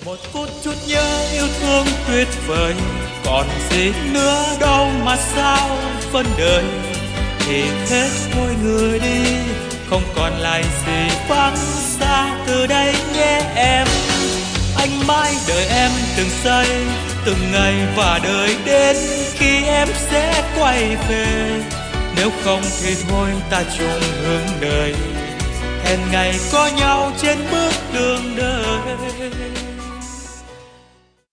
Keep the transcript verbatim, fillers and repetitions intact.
Một phút chút nhớ yêu thương tuyệt vời, còn gì nữa đâu mà sao phân đời. Thì hết thôi người đi, không còn lại gì vắng xa từ đây nhé em. Anh mãi đợi em từng giây từng ngày, và đợi đến khi em sẽ quay về. Nếu không thì thôi ta chung hướng đời, hẹn ngày có nhau trên bước đường đời.